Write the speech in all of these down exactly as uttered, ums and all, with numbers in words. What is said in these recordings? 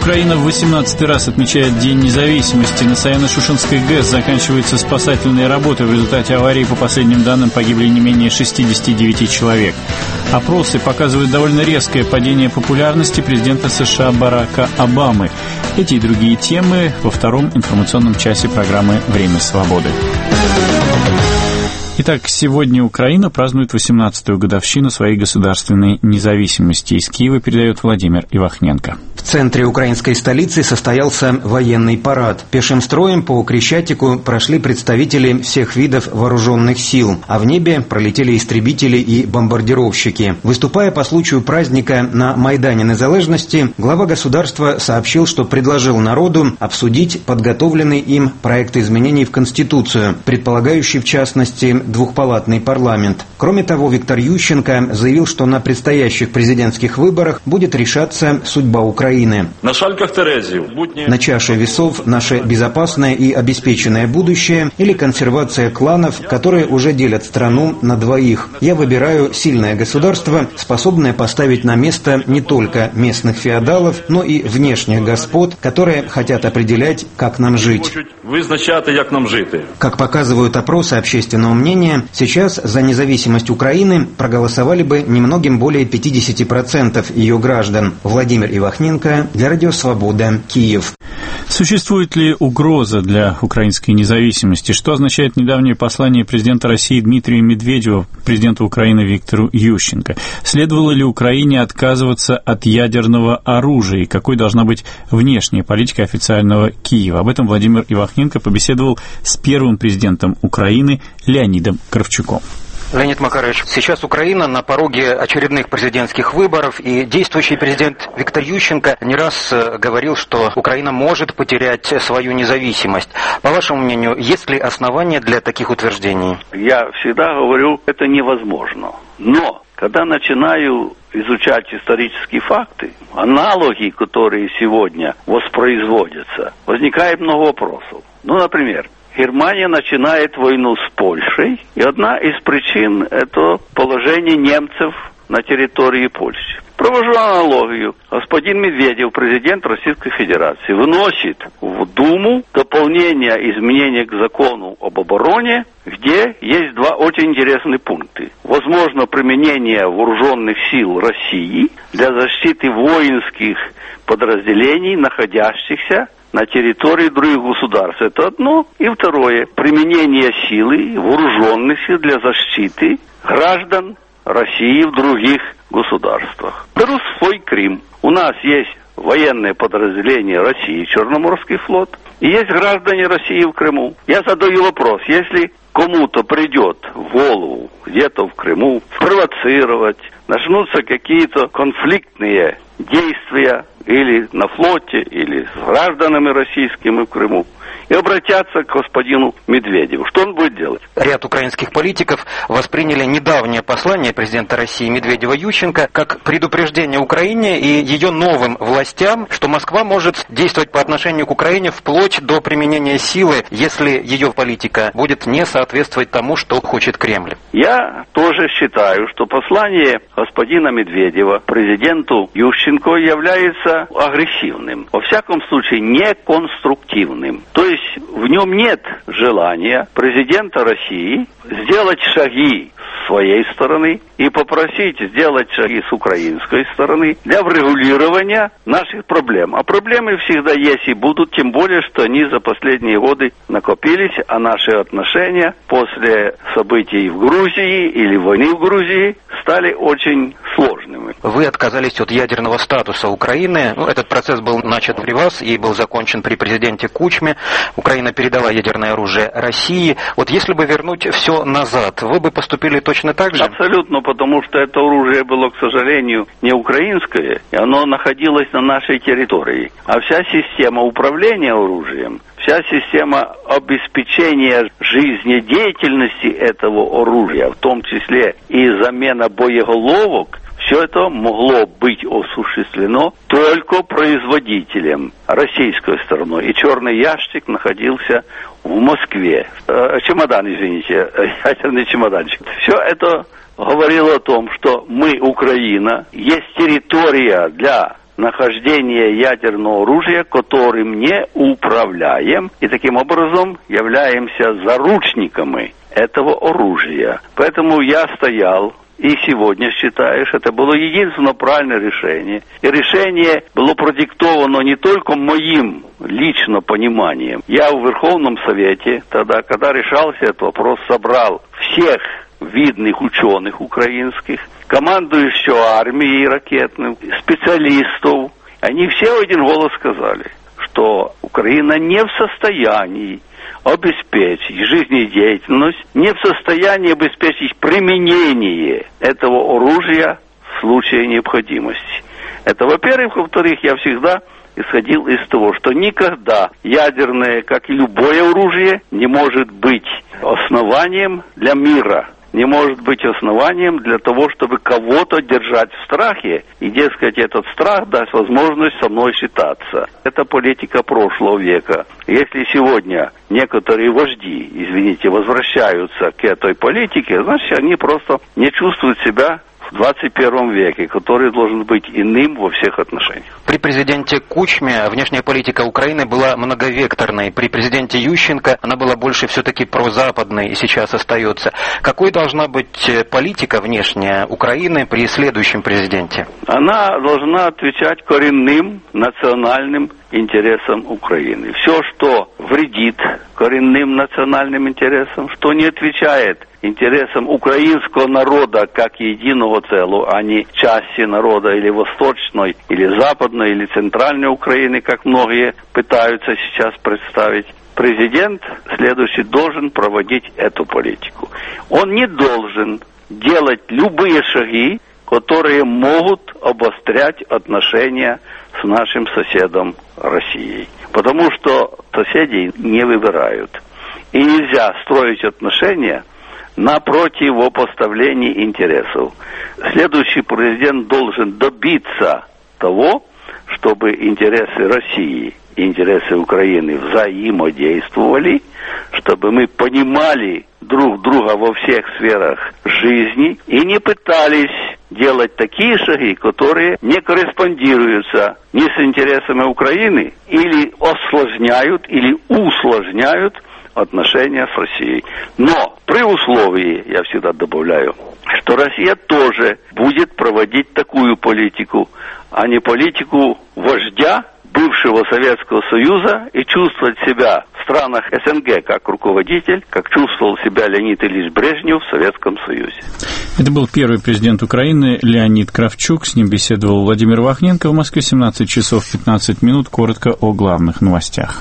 Украина в восемнадцатый раз отмечает День независимости. На Саяно-Шушенской ГЭС заканчиваются спасательные работы. В результате аварии, по последним данным, погибли не менее шестьдесят девять человек. Опросы показывают довольно резкое падение популярности президента США Барака Обамы. Эти и другие темы во втором информационном часе программы «Время свободы». Итак, сегодня Украина празднует восемнадцатую годовщину своей государственной независимости. Из Киева передает Владимир Ивахненко. В центре украинской столицы состоялся военный парад. Пешим строем по Крещатику прошли представители всех видов вооруженных сил, а в небе пролетели истребители и бомбардировщики. Выступая по случаю праздника на Майдане Незалежности, глава государства сообщил, что предложил народу обсудить подготовленный им проект изменений в Конституцию, предполагающий в частности двухпалатный парламент. Кроме того, Виктор Ющенко заявил, что на предстоящих президентских выборах будет решаться судьба Украины. На шальках Терезии. На чаше весов наше безопасное и обеспеченное будущее или консервация кланов, которые уже делят страну на двоих. Я выбираю сильное государство, способное поставить на место не только местных феодалов, но и внешних господ, которые хотят определять, как нам жить. Как показывают опросы общественного мнения, сейчас за независимость Украины проголосовали бы немногим более пятьдесят процентов ее граждан. Владимир Ивахненко для Радио Свобода, Киев. Существует ли угроза для украинской независимости? Что означает недавнее послание президента России Дмитрия Медведева президенту Украины Виктору Ющенко? Следовало ли Украине отказываться от ядерного оружия? И какой должна быть внешняя политика официального Киева? Об этом Владимир Ивахненко побеседовал с первым президентом Украины Леонидом Кравчуком. Леонид Макарович, сейчас Украина на пороге очередных президентских выборов, и действующий президент Виктор Ющенко не раз говорил, что Украина может потерять свою независимость. По вашему мнению, есть ли основания для таких утверждений? Я всегда говорю, это невозможно. Но когда начинаю изучать исторические факты, аналоги, которые сегодня воспроизводятся, возникает много вопросов. Ну, например, Германия начинает войну с Польшей, и одна из причин – это положение немцев на территории Польши. Провожу аналогию. Господин Медведев, президент Российской Федерации, вносит в Думу дополнение, изменения к закону об обороне, где есть два очень интересных пункта. Возможно применение вооруженных сил России для защиты воинских подразделений, находящихся на территории других государств. Это одно. И второе. Применение силы, вооруженных сил для защиты граждан России в других государствах. Беру свой Крым. У нас есть военное подразделение России, Черноморский флот, и есть граждане России в Крыму. Я задаю вопрос, если кому-то придет в голову где-то в Крыму провоцировать, начнутся какие-то конфликтные действия или на флоте, или с гражданами российскими в Крыму, и обратятся к господину Медведеву. Что он будет делать? Ряд украинских политиков восприняли недавнее послание президента России Медведева Ющенко как предупреждение Украине и ее новым властям, что Москва может действовать по отношению к Украине вплоть до применения силы, если ее политика будет не соответствовать тому, что хочет Кремль. Я тоже считаю, что послание господина Медведева президенту Ющенко является агрессивным, во всяком случае неконструктивным. То есть в нем нет желания президента России сделать шаги с своей стороны и попросить сделать шаги с украинской стороны для врегулирования наших проблем. А проблемы всегда есть и будут, тем более, что они за последние годы накопились, а наши отношения после событий в Грузии или войны в Грузии стали очень сложными. Вы отказались от ядерного статуса Украины. Ну, этот процесс был начат при вас и был закончен при президенте Кучме. Украина передала ядерное оружие России. Вот если бы вернуть все назад, вы бы поступили точно так же? Абсолютно, потому что это оружие было, к сожалению, не украинское, и оно находилось на нашей территории. А вся система управления оружием, вся система обеспечения жизнедеятельности этого оружия, в том числе и замена боеголовок, все это могло быть осуществлено только производителем, российской стороной. И черный ящик находился в Москве. Э, чемодан, извините, ядерный чемоданчик. Все это говорило о том, что мы, Украина, есть территория для нахождение ядерного оружия, которым не управляем, и таким образом являемся заручниками этого оружия. Поэтому я стоял и сегодня считаю, что это было единственно правильное решение. И решение было продиктовано не только моим лично пониманием. Я в Верховном Совете, тогда, когда решался этот вопрос, собрал всех видных ученых украинских, командующего армией ракетных, специалистов. Они все в один голос сказали, что Украина не в состоянии обеспечить жизнедеятельность, не в состоянии обеспечить применение этого оружия в случае необходимости. Это, во-первых. Во-вторых, я всегда исходил из того, что никогда ядерное, как и любое оружие, не может быть основанием для мира, не может быть основанием для того, чтобы кого-то держать в страхе, и, дескать, этот страх даст возможность со мной считаться. Это политика прошлого века. Если сегодня некоторые вожди, извините, возвращаются к этой политике, значит, они просто не чувствуют себя в двадцать первом веке, который должен быть иным во всех отношениях. При президенте Кучме внешняя политика Украины была многовекторной. При президенте Ющенко она была больше все-таки прозападной и сейчас остается. Какой должна быть политика внешняя Украины при следующем президенте? Она должна отвечать коренным национальным интересам Украины. Все, что вредит коренным национальным интересам, что не отвечает интересам украинского народа как единого целого, а не части народа или восточной, или западной, или центральной Украины, как многие пытаются сейчас представить. Президент следующий должен проводить эту политику. Он не должен делать любые шаги, которые могут обострять отношения с нашим соседом Россией. Потому что соседей не выбирают. И нельзя строить отношения на противопоставлении интересов. Следующий президент должен добиться того, чтобы интересы России и интересы Украины взаимодействовали, чтобы мы понимали друг друга во всех сферах жизни и не пытались делать такие шаги, которые не корреспондируются ни с интересами Украины, или осложняют, или усложняют отношения с Россией. Но при условии, я всегда добавляю, что Россия тоже будет проводить такую политику, а не политику вождя бывшего Советского Союза, и чувствовать себя в странах СНГ как руководитель, как чувствовал себя Леонид Ильич Брежнев в Советском Союзе. Это был первый президент Украины Леонид Кравчук. С ним беседовал Владимир Вахненко. В Москве семнадцать часов пятнадцать минут. Коротко о главных новостях.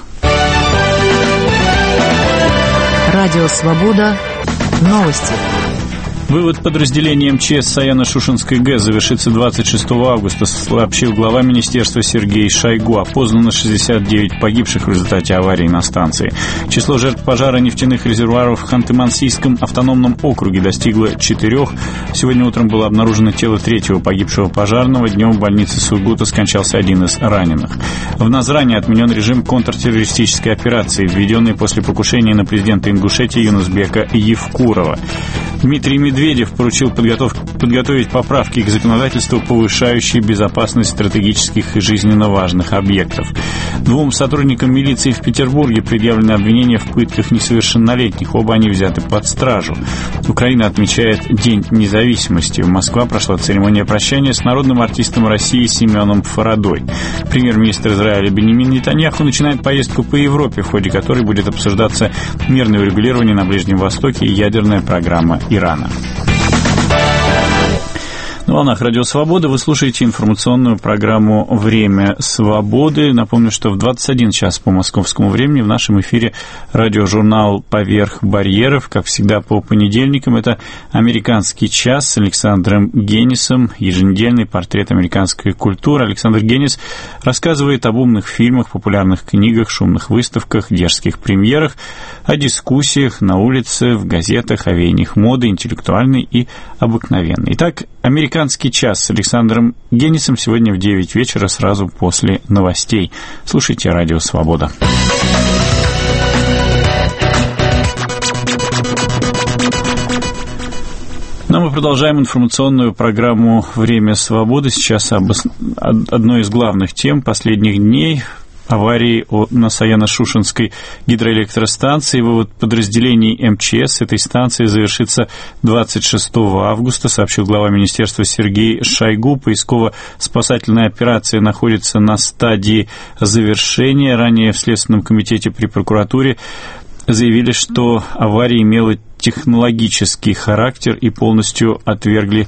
Радио «Свобода». Новости. Вывод подразделения МЧС Саяно-Шушенской ГЭС завершится двадцать шестого августа, сообщил глава министерства Сергей Шойгу. Опознано шестьдесят девять погибших в результате аварии на станции. Число жертв пожара нефтяных резервуаров в Ханты-Мансийском автономном округе достигло четырех. Сегодня утром было обнаружено тело третьего погибшего пожарного. Днем в больнице Сургута скончался один из раненых. В Назране отменен режим контртеррористической операции, введенный после покушения на президента Ингушетии Юнусбека Евкурова. Дмитрий Медведев поручил подготов... подготовить поправки к законодательству, повышающие безопасность стратегических и жизненно важных объектов. Двум сотрудникам милиции в Петербурге предъявлены обвинения в пытках несовершеннолетних. Оба они взяты под стражу. Украина отмечает День независимости. В Москве прошла церемония прощания с народным артистом России Семеном Фарадой. Премьер-министр Израиля Беньямин Нетаньяху начинает поездку по Европе, в ходе которой будет обсуждаться мирное урегулирование на Ближнем Востоке и ядерная программа Ирана. На волнах Радио Свобода вы слушаете информационную программу «Время свободы». Напомню, что в двадцать один час по московскому времени в нашем эфире радиожурнал «Поверх барьеров». Как всегда, по понедельникам это «Американский час» с Александром Генисом, еженедельный портрет американской культуры. Александр Генис рассказывает об умных фильмах, популярных книгах, шумных выставках, дерзких премьерах, о дискуссиях на улице, в газетах, о веяниях моды, интеллектуальной и обыкновенной. Итак, «Американский час» с Александром Генисом сегодня в девять вечера, сразу после новостей. Слушайте «Радио Свобода». Ну, мы продолжаем информационную программу «Время свободы». Сейчас об одной из главных тем последних дней – аварии на Саяно-Шушенской гидроэлектростанции. Вывод подразделений эм че эс с этой станции завершится двадцать шестого августа, сообщил глава министерства Сергей Шойгу. Поисково-спасательная операция находится на стадии завершения. Ранее в Следственном комитете при прокуратуре заявили, что авария имела технологический характер и полностью отвергли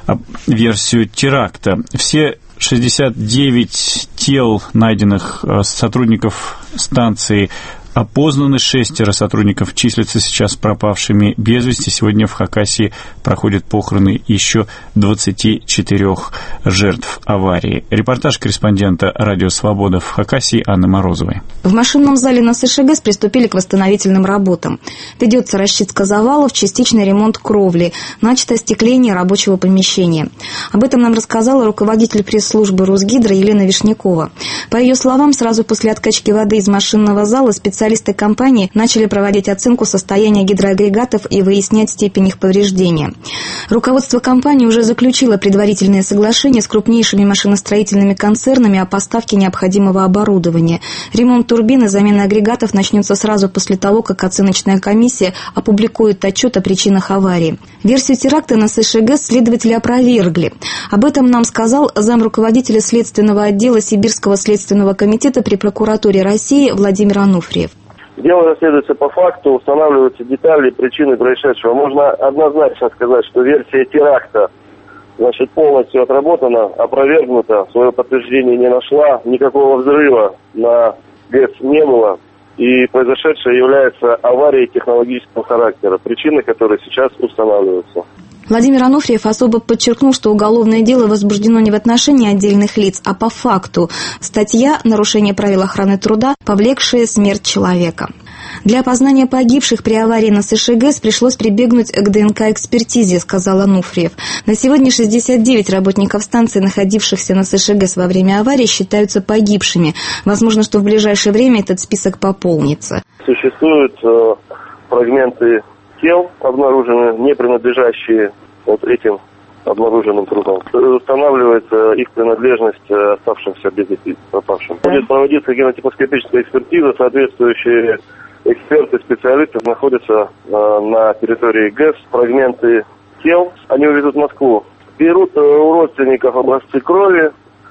версию теракта. Все шестьдесят девять тел, найденных сотрудников станции, опознаны. Шестеро сотрудников числятся сейчас пропавшими без вести. Сегодня в Хакасии проходят похороны еще двадцати четырёх жертв аварии. Репортаж корреспондента «Радио Свобода» в Хакасии Анны Морозовой. В машинном зале на СШГЭС приступили к восстановительным работам. Ведется расчистка завалов, частичный ремонт кровли, начато остекление рабочего помещения. Об этом нам рассказала руководитель пресс-службы Русгидро Елена Вишнякова. По ее словам, сразу после откачки воды из машинного зала специалисты Специалисты компании начали проводить оценку состояния гидроагрегатов и выяснять степень их повреждения. Руководство компании уже заключило предварительное соглашение с крупнейшими машиностроительными концернами о поставке необходимого оборудования. Ремонт турбин и замена агрегатов начнется сразу после того, как оценочная комиссия опубликует отчет о причинах аварии. Версию теракта на СШГЭС следователи опровергли. Об этом нам сказал замруководителя следственного отдела Сибирского следственного комитета при прокуратуре России Владимир Ануфриев. Дело расследуется по факту, устанавливаются детали и причины происшедшего. Можно однозначно сказать, что версия теракта, значит, полностью отработана, опровергнута, свое подтверждение не нашла, никакого взрыва на ГЭС не было, и произошедшее является аварией технологического характера, причины которой сейчас устанавливаются. Владимир Ануфриев особо подчеркнул, что уголовное дело возбуждено не в отношении отдельных лиц, а по факту. Статья «Нарушение правил охраны труда, повлекшая смерть человека». Для опознания погибших при аварии на СШГЭС пришлось прибегнуть к ДНК-экспертизе, сказал Ануфриев. На сегодня шестьдесят девять работников станции, находившихся на СШГЭС во время аварии, считаются погибшими. Возможно, что в ближайшее время этот список пополнится. Существуют э, фрагменты тел обнаружены, не принадлежащие вот этим обнаруженным трупам. Устанавливается их принадлежность оставшимся без вести пропавшим. Будет проводиться генотипоскопическая экспертиза, соответствующие эксперты, специалисты находятся э, на территории ГЭС. Фрагменты тел они увезут в Москву. Берут э, у родственников образцы крови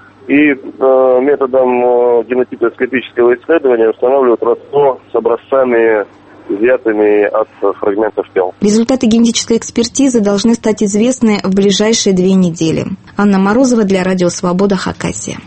и э, методом э, генотипоскопического исследования устанавливают родство с образцами, изъятыми от фрагментов тел. Результаты генетической экспертизы должны стать известны в ближайшие две недели. Анна Морозова для Радио Свобода, Хакасия.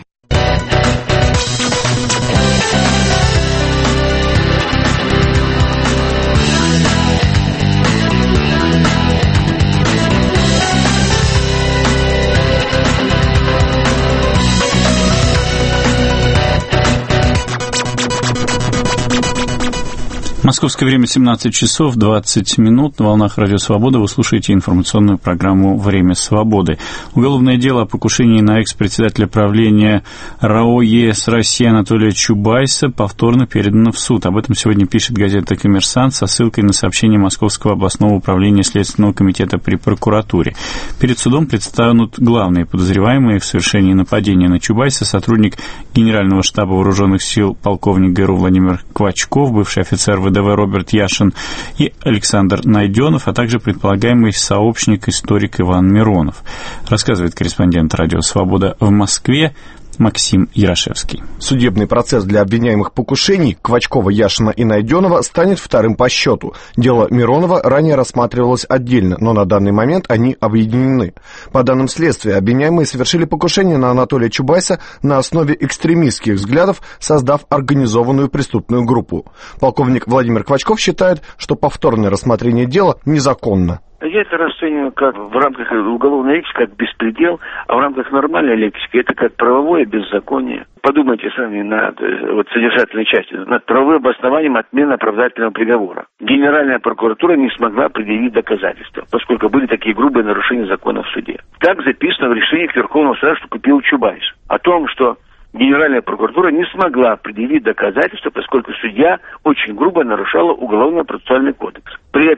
Московское время семнадцать часов двадцать минут. На волнах Радио Свобода вы слушаете информационную программу «Время свободы». Уголовное дело о покушении на экс-председателя правления РАО ЕС России Анатолия Чубайса повторно передано в суд. Об этом сегодня пишет газета «Коммерсант» со ссылкой на сообщение Московского областного управления Следственного комитета при прокуратуре. Перед судом представлены главные подозреваемые в совершении нападения на Чубайса: сотрудник Генерального штаба вооруженных сил полковник ГРУ Владимир Квачков, бывший офицер ВДВ Роберт Яшин и Александр Найденов, а также предполагаемый сообщник, историк Иван Миронов. Рассказывает корреспондент Радио Свобода в Москве Максим Ярошевский. Судебный процесс для обвиняемых покушений Квачкова, Яшина и Найденова станет вторым по счету. Дело Миронова ранее рассматривалось отдельно, но на данный момент они объединены. По данным следствия, обвиняемые совершили покушение на Анатолия Чубайса на основе экстремистских взглядов, создав организованную преступную группу. Полковник Владимир Квачков считает, что повторное рассмотрение дела незаконно. Я это расцениваю как в рамках уголовной лексики, как беспредел, а в рамках нормальной лексики это как правовое беззаконие. Подумайте сами над вот, содержательной частью, над правовым обоснованием отмены оправдательного приговора. Генеральная прокуратура не смогла предъявить доказательства, поскольку были такие грубые нарушения закона в суде. Так записано в решении Верховного суда, что купил Чубайс. О том, что Генеральная прокуратура не смогла предъявить доказательства, поскольку судья очень грубо нарушала Уголовно-процессуальный кодекс. При этом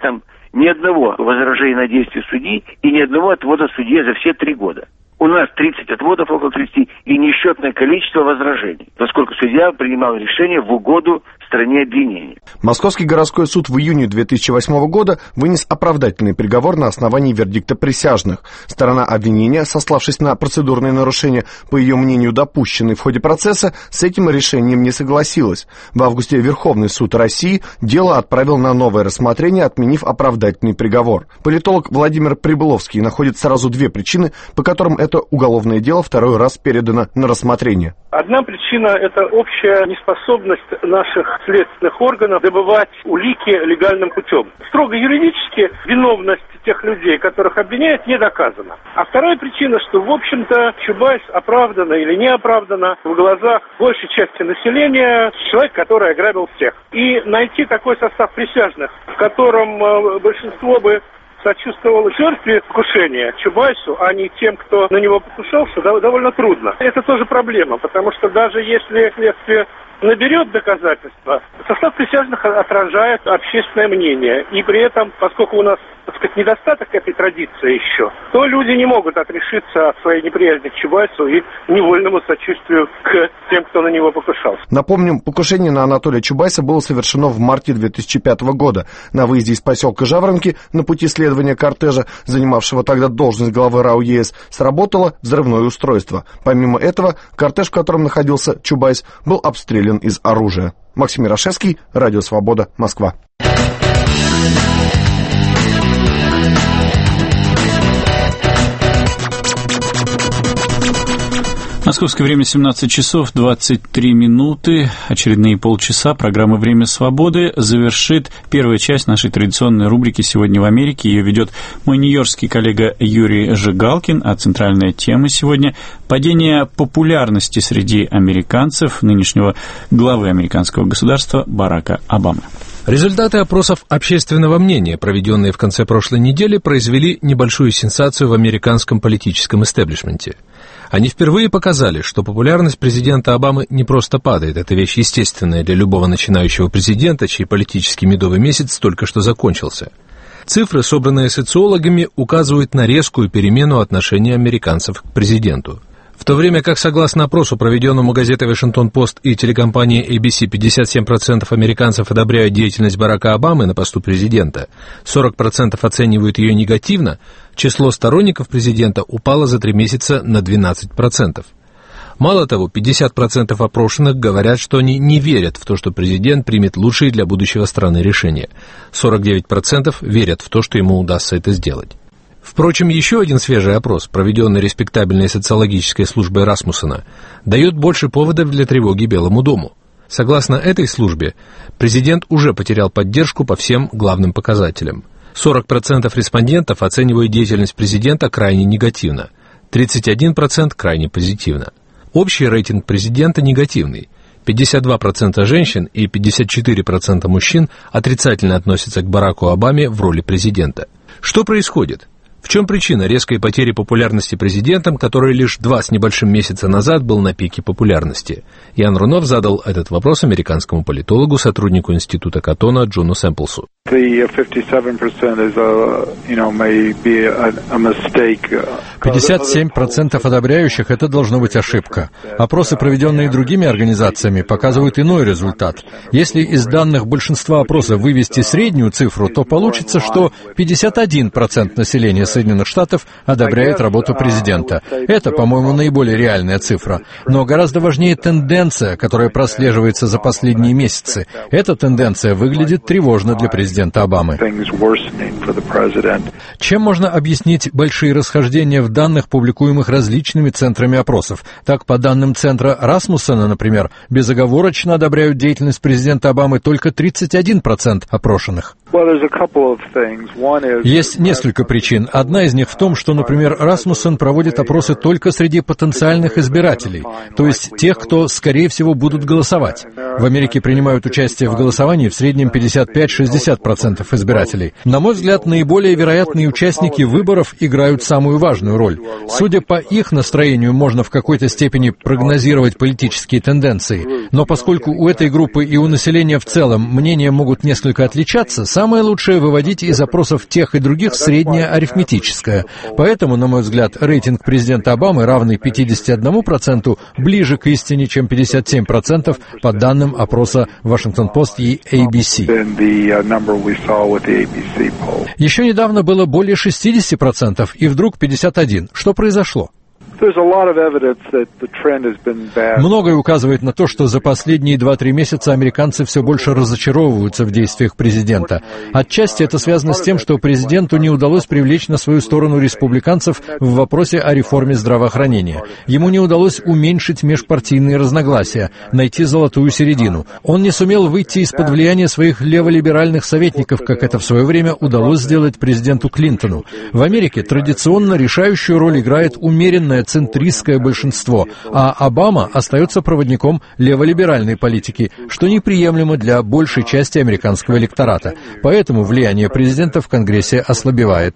ни одного возражения на действия судьи и ни одного отвода судье за все три года. У нас тридцать отводов, около тридцати, и несчетное количество возражений, поскольку судья принимал решение в угоду стороне обвинения. Московский городской суд в июне две тысячи восьмого года вынес оправдательный приговор на основании вердикта присяжных. Сторона обвинения, сославшись на процедурные нарушения, по ее мнению допущенные в ходе процесса, с этим решением не согласилась. В августе Верховный суд России дело отправил на новое рассмотрение, отменив оправдательный приговор. Политолог Владимир Прибыловский находит сразу две причины, по которым это уголовное дело второй раз передано на рассмотрение. Одна причина – это общая неспособность наших следственных органов добывать улики легальным путем. Строго юридически виновность тех людей, которых обвиняют, не доказана. А вторая причина, что, в общем-то, Чубайс оправданно или не оправданно в глазах большей части населения человек, который ограбил всех. И найти такой состав присяжных, в котором большинство бы сочувствовало жертве покушения Чубайсу, а не тем, кто на него покушался, довольно трудно. Это тоже проблема, потому что даже если следствие наберет доказательства, состав присяжных отражает общественное мнение. И при этом, поскольку у нас, так сказать, недостаток этой традиции еще, то люди не могут отрешиться от своей неприязни к Чубайсу и невольному сочувствию к тем, кто на него покушался. Напомним, покушение на Анатолия Чубайса было совершено в марте две тысячи пятого года. На выезде из поселка Жаворонки на пути следования кортежа, занимавшего тогда должность главы РАО ЕС, сработало взрывное устройство. Помимо этого, кортеж, в котором находился Чубайс, был обстрелян из оружия. Максим Ярошевский, Радио Свобода, Москва. Московское время семнадцать часов двадцать три минуты. Очередные полчаса программы «Время свободы» завершит первая часть нашей традиционной рубрики «Сегодня в Америке». Ее ведет мой нью-йоркский коллега Юрий Жигалкин, а центральная тема сегодня – падение популярности среди американцев нынешнего главы американского государства Барака Обамы. Результаты опросов общественного мнения, проведенные в конце прошлой недели, произвели небольшую сенсацию в американском политическом истеблишменте. Они впервые показали, что популярность президента Обамы не просто падает, это вещь естественная для любого начинающего президента, чей политический медовый месяц только что закончился. Цифры, собранные социологами, указывают на резкую перемену отношения американцев к президенту. В то время как, согласно опросу, проведенному газетой «Вашингтон-Пост» и телекомпанией эй би си, пятьдесят семь процентов американцев одобряют деятельность Барака Обамы на посту президента, сорок процентов оценивают ее негативно, число сторонников президента упало за три месяца на двенадцать процентов. Мало того, пятьдесят процентов опрошенных говорят, что они не верят в то, что президент примет лучшие для будущего страны решения. сорок девять процентов верят в то, что ему удастся это сделать. Впрочем, еще один свежий опрос, проведенный респектабельной социологической службой Расмуссена, дает больше поводов для тревоги Белому дому. Согласно этой службе, президент уже потерял поддержку по всем главным показателям. сорок процентов респондентов оценивают деятельность президента крайне негативно, тридцать один процент крайне позитивно. Общий рейтинг президента негативный. пятьдесят два процента женщин и пятьдесят четыре процента мужчин отрицательно относятся к Бараку Обаме в роли президента. Что происходит? В чем причина резкой потери популярности президентом, который лишь два с небольшим месяца назад был на пике популярности? Ян Рунов задал этот вопрос американскому политологу, сотруднику Института Каттона Джону Сэмплсу. пятьдесят семь процентов одобряющих – это должно быть ошибка. Опросы, проведенные другими организациями, показывают иной результат. Если из данных большинства опросов вывести среднюю цифру, то получится, что пятьдесят один процент населения Соединенных Штатов одобряет работу президента. Это, по-моему, наиболее реальная цифра. Но гораздо важнее тенденция, которая прослеживается за последние месяцы. Эта тенденция выглядит тревожно для президента Обамы. Чем можно объяснить большие расхождения в данных, публикуемых различными центрами опросов? Так, по данным центра Расмуссена, например, безоговорочно одобряют деятельность президента Обамы только тридцать один процент опрошенных. Есть несколько причин. Одна из них в том, что, например, Расмуссен проводит опросы только среди потенциальных избирателей, то есть тех, кто, скорее всего, будут голосовать. В Америке принимают участие в голосовании в среднем пятьдесят пять - шестьдесят процентов избирателей. На мой взгляд, наиболее вероятные участники выборов играют самую важную роль. Судя по их настроению, можно в какой-то степени прогнозировать политические тенденции. Но поскольку у этой группы и у населения в целом мнения могут несколько отличаться, самое лучшее — выводить из опросов тех и других среднее арифметическое. Поэтому, на мой взгляд, рейтинг президента Обамы, равный пятьдесят один процент, ближе к истине, чем пятьдесят семь процентов по данным опроса Вашингтон-Пост и эй би си. Еще недавно было более шестьдесят процентов, и вдруг пятьдесят один процент. Что произошло? Многое указывает на то, что за последние два-три месяца американцы все больше разочаровываются в действиях президента. Отчасти это связано с тем, что президенту не удалось привлечь на свою сторону республиканцев в вопросе о реформе здравоохранения. Ему не удалось уменьшить межпартийные разногласия, найти золотую середину. Он не сумел выйти из-под влияния своих леволиберальных советников, как это в свое время удалось сделать президенту Клинтону. В Америке традиционно решающую роль играет умеренная центристское большинство, а Обама остается проводником леволиберальной политики, что неприемлемо для большей части американского электората. Поэтому влияние президента в Конгрессе ослабевает.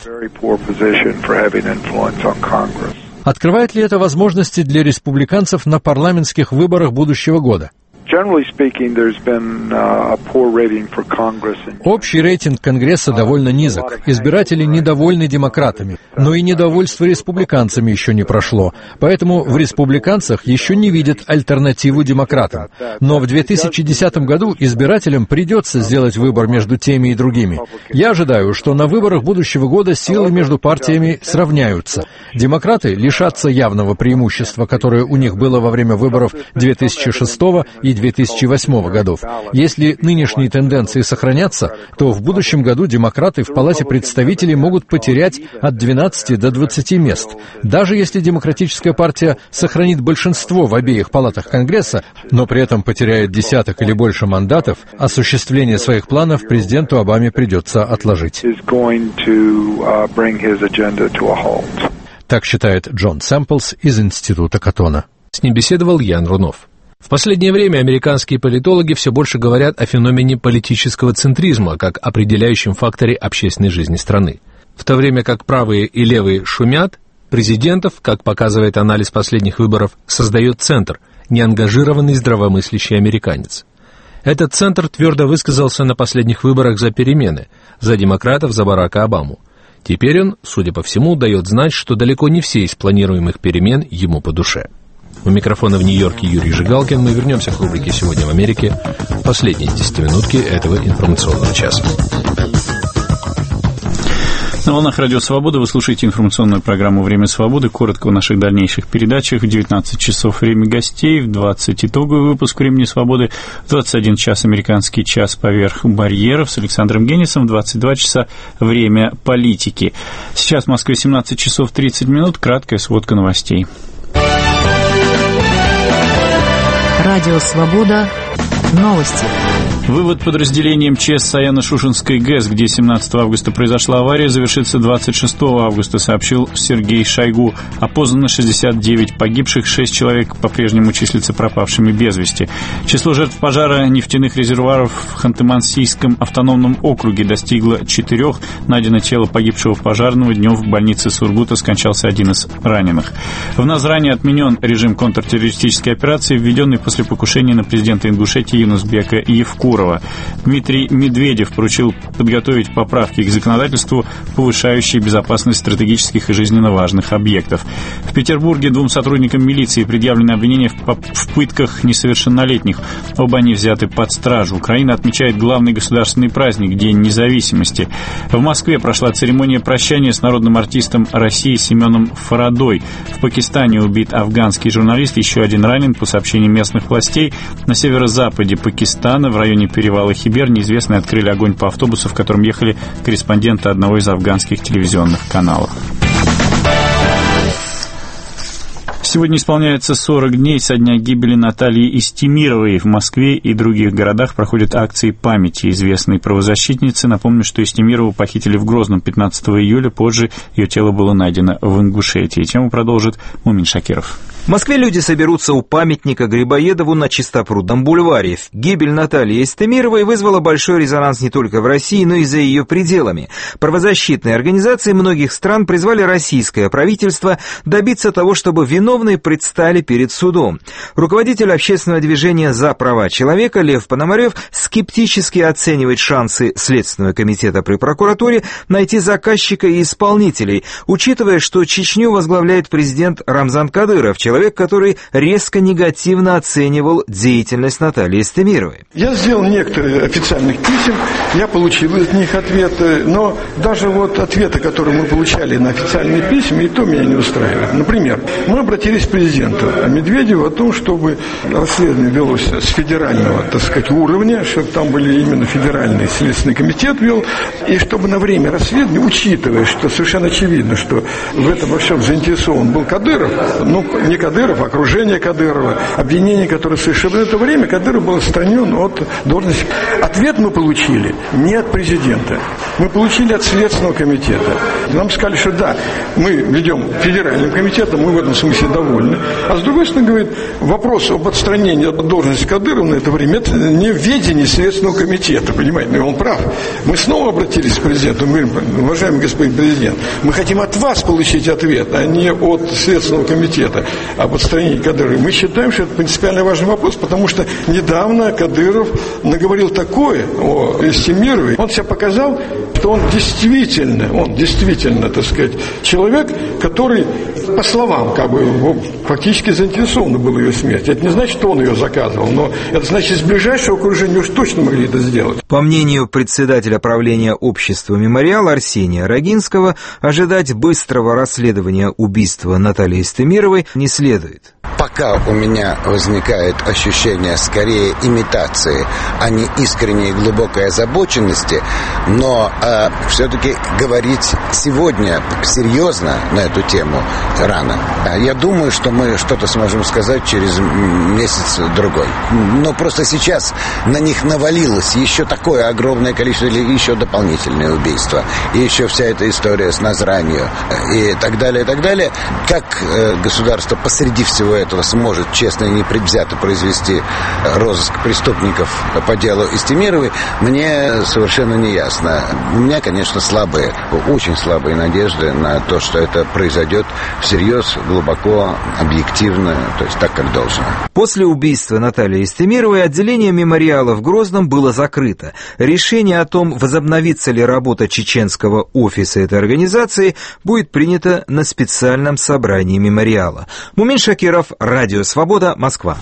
Открывает ли это возможности для республиканцев на парламентских выборах будущего года? Общий рейтинг Конгресса довольно низок. Избиратели недовольны демократами, но и недовольство республиканцами еще не прошло. Поэтому в республиканцах еще не видят альтернативу демократам. Но в две тысячи десятом году избирателям придется сделать выбор между теми и другими. Я ожидаю, что на выборах будущего года силы между партиями сравняются. Демократы лишатся явного преимущества, которое у них было во время выборов две тысячи шестого и две тысячи восьмого годов. Если нынешние тенденции сохранятся, то в будущем году демократы в Палате представителей могут потерять от двенадцати до двадцати мест. Даже если Демократическая партия сохранит большинство в обеих палатах Конгресса, но при этом потеряет десяток или больше мандатов, осуществление своих планов президенту Обаме придется отложить. Так считает Джон Сэмплс из Института Каттона. С ним беседовал Ян Рунов. В последнее время американские политологи все больше говорят о феномене политического центризма как определяющем факторе общественной жизни страны. В то время как правые и левые шумят, президентов, как показывает анализ последних выборов, создает центр, неангажированный здравомыслящий американец. Этот центр твердо высказался на последних выборах за перемены, за демократов, за Барака Обаму. Теперь он, судя по всему, дает знать, что далеко не все из планируемых перемен ему по душе. У микрофона в Нью-Йорке Юрий Жигалкин. Мы вернемся к рубрике «Сегодня в Америке» в последние десятиминутки этого информационного часа. На волнах Радио Свобода вы слушаете информационную программу «Время свободы». Коротко в наших дальнейших передачах. В девятнадцать часов время гостей, в двадцать итоговый выпуск «Времени свободы», в двадцать один час американский час поверх барьеров с Александром Генисом, в двадцать два часа время политики. Сейчас в Москве семнадцать часов тридцать минут. Краткая сводка новостей. Радио Свобода. Новости. Вывод подразделения МЧС Саяно-Шушенской ГЭС, где семнадцатого августа произошла авария, завершится двадцать шестого августа, сообщил Сергей Шойгу. Опознано шестьдесят девять погибших, шесть человек по-прежнему числятся пропавшими без вести. Число жертв пожара нефтяных резервуаров в Ханты-Мансийском автономном округе достигло четырех. Найдено тело погибшего пожарного. Днем в больнице Сургута скончался один из раненых. В Назране отменен режим контртеррористической операции, введенный после покушения на президента Ингушетии Юнусбека Евкурова. Дмитрий Медведев поручил подготовить поправки к законодательству, повышающие безопасность стратегических и жизненно важных объектов. В Петербурге двум сотрудникам милиции предъявлены обвинения в, в пытках несовершеннолетних. Оба они взяты под стражу. Украина отмечает главный государственный праздник – День независимости. В Москве прошла церемония прощания с народным артистом России Семеном Фарадой. В Пакистане убит афганский журналист, еще один ранен. По сообщениям местных властей, на северо-западе Пакистана, в районе перевала Хибер, неизвестные открыли огонь по автобусу, в котором ехали корреспонденты одного из афганских телевизионных каналов. Сегодня исполняется сорок дней со дня гибели Натальи Истемировой. В Москве и других городах проходят акции памяти известной правозащитницы. Напомню, что Истемирову похитили в Грозном пятнадцатого июля. Позже ее тело было найдено в Ингушетии. Тему продолжит Мумин Шакиров. В Москве люди соберутся у памятника Грибоедову на Чистопрудном бульваре. Гибель Натальи Истемировой вызвала большой резонанс не только в России, но и за ее пределами. Правозащитные организации многих стран призвали российское правительство добиться того, чтобы виновные предстали перед судом. Руководитель общественного движения «За права человека» Лев Пономарев скептически оценивает шансы Следственного комитета при прокуратуре найти заказчика и исполнителей, учитывая, что Чечню возглавляет президент Рамзан Кадыров, человек, который резко негативно оценивал деятельность Натальи Истемировой. Я сделал некоторые официальных писем, я получил из них ответы, но даже вот ответы, которые мы получали на официальные письма, и то меня не устраивает. Например, мы обратились к президенту Медведеву о том, чтобы расследование велось с федерального, так сказать, уровня, чтобы там были именно федеральный следственный комитет вел, и чтобы на время расследования, учитывая, что совершенно очевидно, что в этом во всем заинтересован был Кадыров, ну, не Кадыров, окружение Кадырова, обвинения, которые совершили в это время, Кадыров был отстранен от должности. Ответ мы получили не от президента, мы получили от Следственного комитета. Нам сказали, что да, мы ведем федеральным комитетом, мы в этом смысле довольны. А с другой стороны, говорит, вопрос об отстранении от должности Кадырова на это время, это не в ведении Следственного комитета, понимаете, и он прав. Мы снова обратились к президенту, мы говорим, уважаемый господин президент, мы хотим от вас получить ответ, а не от Следственного комитета об отстранении Кадырова. Мы считаем, что это принципиально важный вопрос, потому что недавно Кадыров наговорил такое о Истемировой. Он себя показал, что он действительно, он действительно, так сказать, человек, который, по словам, как бы, фактически заинтересован был в ее смерти. Это не значит, что он ее заказывал, но это значит, из ближайшего окружения уж точно могли это сделать. По мнению председателя правления общества «Мемориал» Арсения Рогинского, ожидать быстрого расследования убийства Натальи Истемировой не следует. Пока у меня возникает ощущение скорее имитации, а не искренней глубокой озабоченности, но э, все-таки говорить сегодня серьезно на эту тему рано. Я думаю, что мы что-то сможем сказать через месяц-другой. Но просто сейчас на них навалилось еще такое огромное количество, или еще дополнительные убийства, и еще вся эта история с Назранью, и так далее, и так далее. Как э, государство посреди всего этого сможет честно и непредвзято произвести розыск преступников по делу Истемировой, мне совершенно не ясно. У меня, конечно, слабые, очень слабые надежды на то, что это произойдет всерьез, глубоко, объективно, то есть так, как должно. После убийства Натальи Истемировой отделение «Мемориала» в Грозном было закрыто. Решение о том, возобновится ли работа чеченского офиса этой организации, будет принято на специальном собрании «Мемориала». Мумин Шакиров, Радио «Свобода», Москва.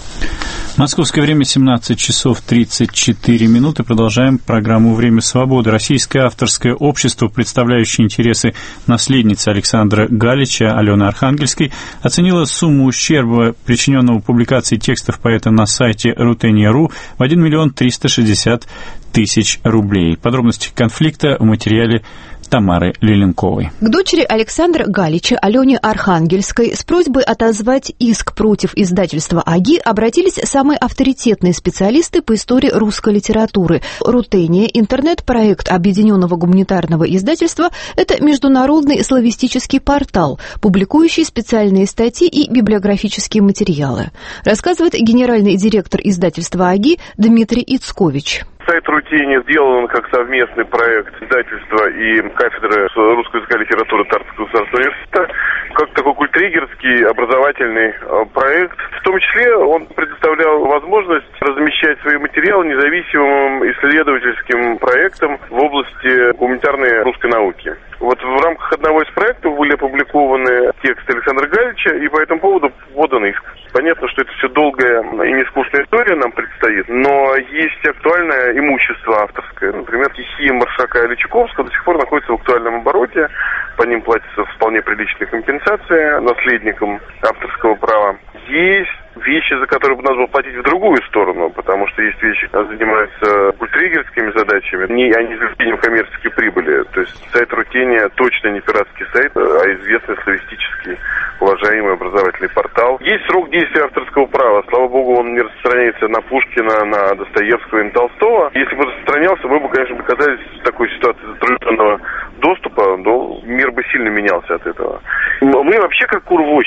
Московское время семнадцать часов тридцать четыре минуты. Продолжаем программу «Время свободы». Российское авторское общество, представляющее интересы наследницы Александра Галича, Алены Архангельской, оценило сумму ущерба, причиненного публикацией текстов поэта на сайте Рутения.ру, в один миллион триста шестьдесят тысяч рублей. Подробности конфликта в материале Тамары Лиленковой. К дочери Александра Галича, Алене Архангельской, с просьбой отозвать иск против издательства АГИ обратились самые авторитетные специалисты по истории русской литературы. Рутения, интернет-проект Объединенного гуманитарного издательства, это международный славистический портал, публикующий специальные статьи и библиографические материалы. Рассказывает генеральный директор издательства АГИ Дмитрий Ицкович. Сайт «Рутения» сделан как совместный проект издательства и кафедры русского языка и литературы Тарского государственного университета, как такой культуригерский образовательный проект. В том числе он предоставлял возможность размещать свои материалы независимым исследовательским проектом в области гуманитарной русской науки. Вот в рамках одного из проектов были опубликованы тексты Александра Галича, и по этому поводу подан иск. Понятно, что это все долгая и нескучная история нам предстоит, но есть актуальное имущество авторское. Например, стихи Маршака или Чуковского до сих пор находятся в актуальном обороте, по ним платится вполне приличная компенсация наследникам авторского права. Есть вещи, за которые бы надо было платить в другую сторону, потому что есть вещи, которые занимаются культригерскими задачами, не, а не извлечением коммерческой прибыли. То есть сайт Рутения точно не пиратский сайт, а известный славистический, уважаемый образовательный портал. Есть срок действия авторского права. Слава богу, он не распространяется на Пушкина, на Достоевского и на Толстого. Если бы распространялся, мы бы, конечно, оказались в такой ситуации затрудненного доступа, но мир бы сильно менялся от этого. Мы вообще как кур в ощупь.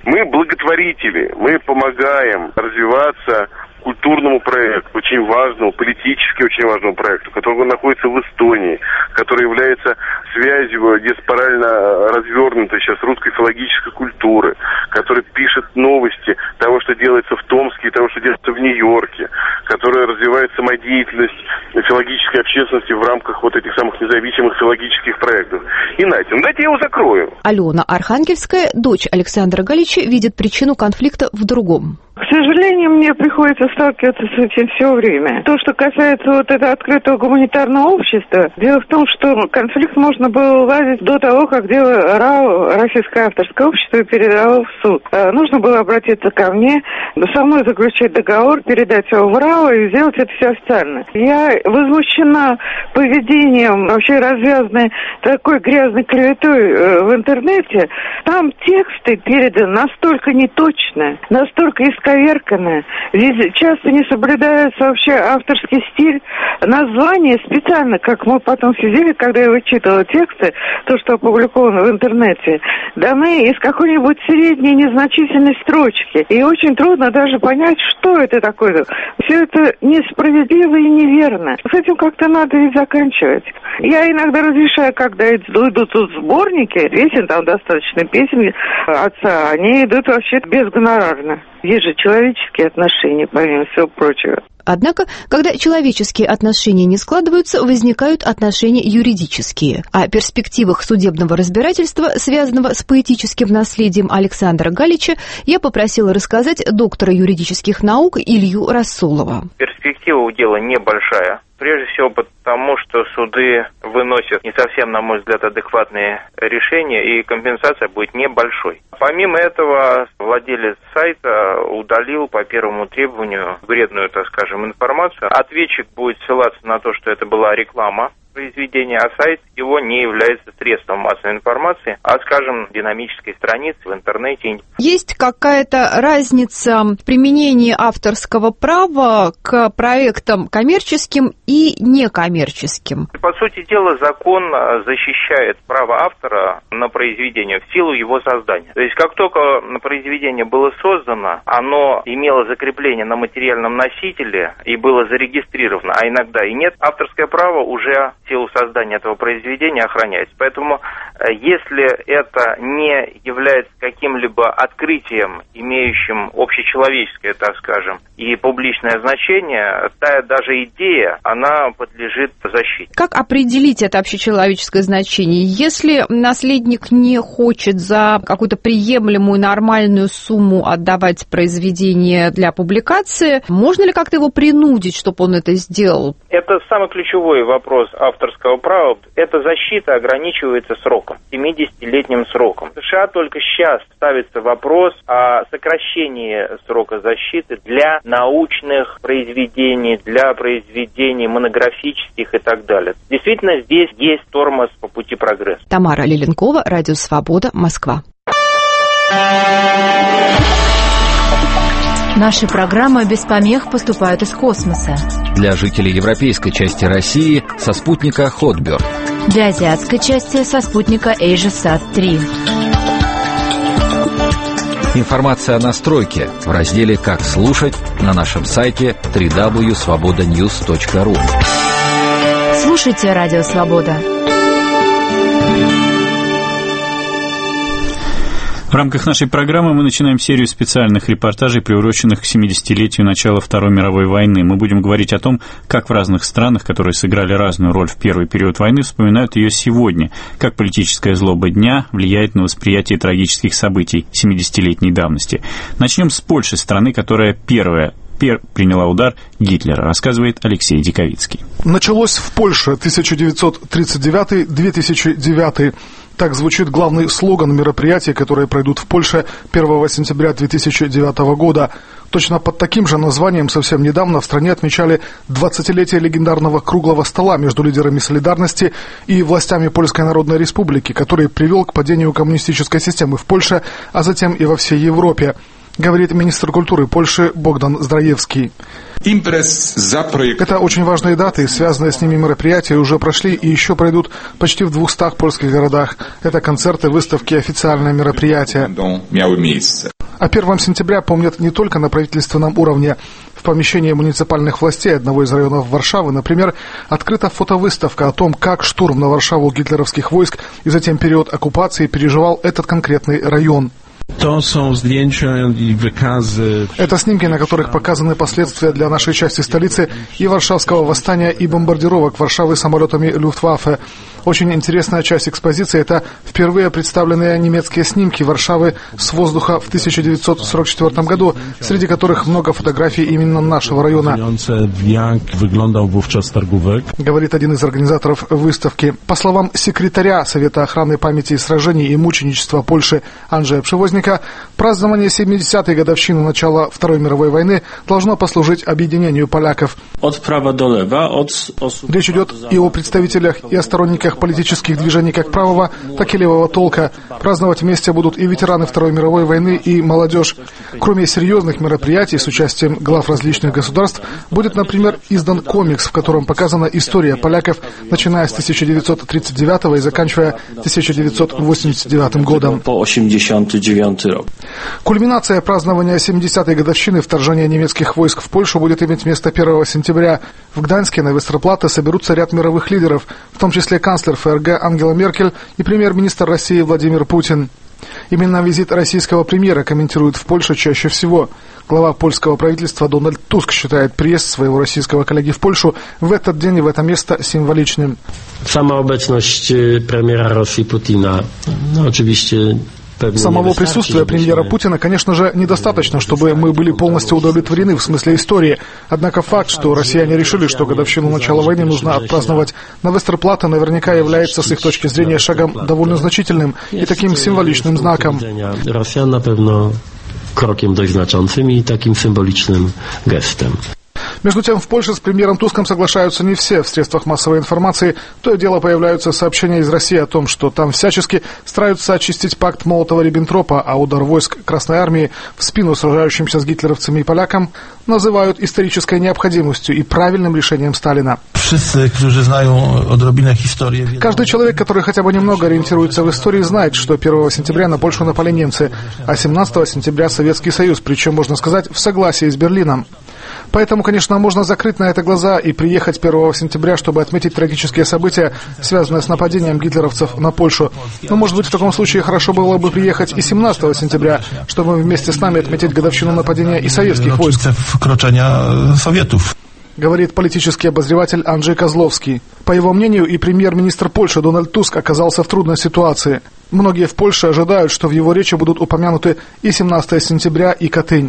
Мы благотворители, мы помогаем развиваться культурному проекту, очень важному, политически очень важному проекту, который находится в Эстонии, который является связью диаспорально развернутой сейчас русской филологической культуры, который пишет новости того, что делается в Томске и того, что делается в Нью-Йорке, который развивает самодеятельность филологической общественности в рамках вот этих самых независимых филологических проектов. И Надя, ну дайте я его закрою. Алена Архангельская, дочь Александра Галича, видит причину конфликта в другом. К сожалению, мне приходится сталкиваться с этим все время. То, что касается вот этого открытого гуманитарного общества, дело в том, что конфликт можно было уладить до того, как дело РАО, Российское авторское общество, передало в суд. Нужно было обратиться ко мне, со мной заключить договор, передать его в РАО и сделать это все официально. Я возмущена поведением, вообще развязанной такой грязной клеветой в интернете. Там тексты переданы настолько неточно, настолько исковерканно. Здесь часто не соблюдается вообще авторский стиль. Название специально, как мы потом сидели, когда я вычитывала тексты, то, что опубликовано в интернете, даны из какой-нибудь средней незначительной строчки. И очень трудно даже понять, что это такое. Все это несправедливо и неверно. С этим как-то надо и заканчивать. Я иногда разрешаю, когда идут тут сборники, песен, там достаточно песен отца, они идут вообще безгонорарно. Есть же человеческие отношения, помимо всего прочего. Однако, когда человеческие отношения не складываются, возникают отношения юридические. О перспективах судебного разбирательства, связанного с поэтическим наследием Александра Галича, я попросила рассказать доктора юридических наук Илью Расулова. Перспектива у дела небольшая. Прежде всего потому, что суды выносят не совсем, на мой взгляд, адекватные решения, и компенсация будет небольшой. Помимо этого, владелец сайта удалил по первому требованию вредную, так скажем, информацию. Ответчик будет ссылаться на то, что это была реклама произведения, а сайт его не является средством массовой информации, а, скажем, динамической страницы в интернете. Есть какая-то разница в применении авторского права к проектам коммерческим и некоммерческим? По сути дела, закон защищает право автора на произведение в силу его создания. То есть, как только произведение было создано, оно имело закрепление на материальном носителе и было зарегистрировано, а иногда и нет, авторское право уже в силу создания этого произведения охраняется. Поэтому, если это не является каким-либо открытием, имеющим общечеловеческое, так скажем, и публичное значение, та даже идея, она подлежит защите. Как определить это общечеловеческое значение? Если наследник не хочет за какую-то приемлемую нормальную сумму отдавать произведение для публикации, можно ли как-то его принудить, чтобы он это сделал? Это самый ключевой вопрос авторского права. Эта защита ограничивается сроком, семидесятилетним сроком. В США только сейчас ставится вопрос о сокращении срока защиты для научных произведений, для произведений монографических и так далее. Действительно, здесь есть тормоз по пути прогресса. Тамара Леленкова, Радио Свобода, Москва. Наши программы без помех поступают из космоса. Для жителей европейской части России со спутника Хотберд. Для азиатской части со спутника AsiaSat три. Информация о настройке в разделе «Как слушать» на нашем сайте дабл ю дабл ю дабл ю точка свобода ньюс точка ру. Слушайте Радио Свобода. В рамках нашей программы мы начинаем серию специальных репортажей, приуроченных к семидесятилетию начала Второй мировой войны. Мы будем говорить о том, как в разных странах, которые сыграли разную роль в первый период войны, вспоминают ее сегодня, как политическая злоба дня влияет на восприятие трагических событий семидесятилетней давности. Начнем с Польши, страны, которая первая приняла удар Гитлера, рассказывает Алексей Диковицкий. Началось в Польше тысяча девятьсот тридцать девятый — две тысячи девятый. Так звучит главный слоган мероприятий, которые пройдут в Польше первого сентября две тысячи девятого года. Точно под таким же названием совсем недавно в стране отмечали двадцатилетие легендарного круглого стола между лидерами «Солидарности» и властями Польской Народной Республики, который привел к падению коммунистической системы в Польше, а затем и во всей Европе, говорит министр культуры Польши Богдан Здраевский. Это очень важные даты, и связанные с ними мероприятия уже прошли и еще пройдут почти в двухстах польских городах. Это концерты, выставки, официальные мероприятия. О первом сентября помнят не только на правительственном уровне. В помещении муниципальных властей одного из районов Варшавы, например, открыта фотовыставка о том, как штурм на Варшаву гитлеровских войск и затем период оккупации переживал этот конкретный район. Это снимки, на которых показаны последствия для нашей части столицы и Варшавского восстания, и бомбардировок Варшавы самолетами Люфтваффе. Очень интересная часть экспозиции – это впервые представленные немецкие снимки Варшавы с воздуха в тысяча девятьсот сорок четвёртом году, среди которых много фотографий именно нашего района. Говорит один из организаторов выставки. По словам секретаря Совета охраны памяти сражений и мученичества Польши Анджея Przewodnika, празднование семидесятой годовщины начала Второй мировой войны должно послужить объединению поляков. От права до лева, от... Речь идет и о представителях, и о сторонниках политических движений как правого, так и левого толка. Праздновать вместе будут и ветераны Второй мировой войны, и молодежь. Кроме серьезных мероприятий с участием глав различных государств, будет, например, издан комикс, в котором показана история поляков, начиная с тысяча девятьсот тридцать девятого и заканчивая тысяча девятьсот восемьдесят девятым годом. Кульминация празднования семидесятой годовщины вторжения немецких войск в Польшу будет иметь место первого сентября. В Гданьске на Вестерплатте соберутся ряд мировых лидеров, в том числе канцлер ФРГ Ангела Меркель и премьер-министр России Владимир Путин. Именно визит российского премьера комментируют в Польше чаще всего. Глава польского правительства Дональд Туск считает приезд своего российского коллеги в Польшу в этот день и в это место символичным. Сама обычность премьера России Путина, ну, очевидно, Самого присутствия премьера Путина, конечно же, недостаточно, чтобы мы были полностью удовлетворены в смысле истории. Однако факт, что россияне решили, что годовщину начала войны нужно отпраздновать на Вестерплатте, наверняка является с их точки зрения шагом довольно значительным и таким символичным знаком. Россия, напевно, кроком dość znaczącym i takim symbolicznym gestem. Между тем, в Польше с премьером Туском соглашаются не все. В средствах массовой информации то и дело появляются сообщения из России о том, что там всячески стараются очистить пакт Молотова-Риббентропа, а удар войск Красной Армии в спину сражающимся с гитлеровцами и полякам называют исторической необходимостью и правильным решением Сталина. Каждый человек, который хотя бы немного ориентируется в истории, знает, что первого сентября на Польшу напали немцы, а семнадцатого сентября Советский Союз, причем, можно сказать, в согласии с Берлином. Поэтому, конечно, можно закрыть на это глаза и приехать первого сентября, чтобы отметить трагические события, связанные с нападением гитлеровцев на Польшу. Но, может быть, в таком случае хорошо было бы приехать и семнадцатого сентября, чтобы вместе с нами отметить годовщину нападения и советских войск. Говорит политический обозреватель Анджей Козловский. По его мнению, и премьер-министр Польши Дональд Туск оказался в трудной ситуации. Многие в Польше ожидают, что в его речи будут упомянуты и семнадцатого сентября, и Катынь.